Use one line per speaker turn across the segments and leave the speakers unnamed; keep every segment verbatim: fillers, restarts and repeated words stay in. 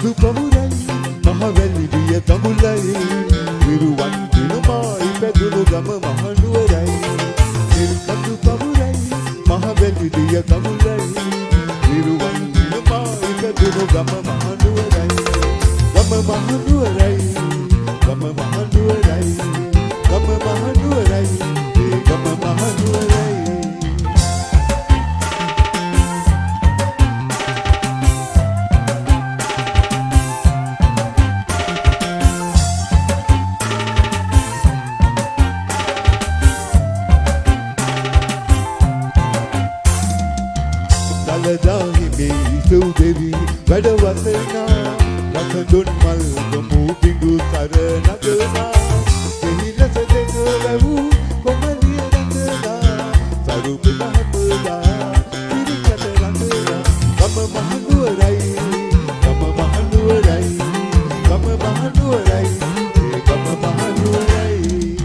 කඳු පමුරයි මහවැලි දිය ගමුලයි විරුවන් දිනුමයි පැදුණු ගම මහනුවරයි කඳු පමුරයි මහවැලි දිය ගමුලයි විරුවන් දිනුමයි පැදුණු ගම මහනුවරයි ගම මහනුවරයි ගම මහනුවරයි ගම මහනුවරයි ඒ ගම මහනුවරයි දලදාහි මේ සුදෙවි වැඩ වසනා රසඳුන් මල් ගමු බිඟු සර නගනා එහි රස දෙක වැවූ කොමලිය රඳනා සරු පිටහපලා පිරිකට රඳනා ගම මහනුවරයි ගම මහනුවරයි ගම මහනුවරයි ඒ ගම මහනුවරයි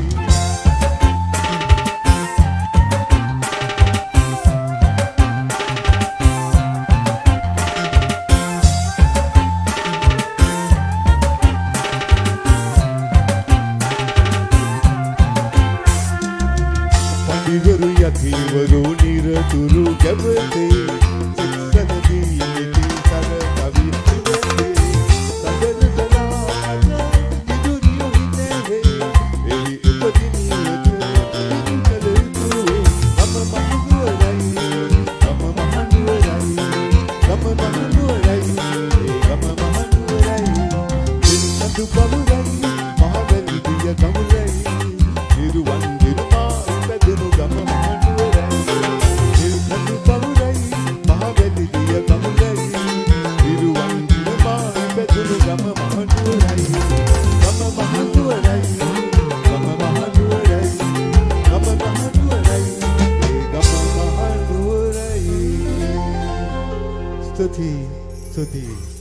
ඉවරු යතිවරු නිරතුරු ගැවතේ සික්සනදී නිති සර කවි ඉවතේ සදර සලාද නිදුරියෝ හිතේ එහි උපදිනියට ඉදුකලුවේ ගම මහනුවරයි ගම මහනුවරයි ගම මහනුවරයි ඒ ගම මහනුවරයි කඳු පමුරයි මහවැලි දිය ගමුලයි නිරුවන් දිනුමා පැදුණු ගම මහනුවරයි කඳු පමුරයි මහවැලි දිය ගමුලයි නිරුවන් දිනුමා පැදුණු ගම මහනුවරයි ගම මහනුවරයි ගම මහනුවරයි ගම මහනුවරයි ඒ ගම මහනුවරයි ස්තුති ස්තුති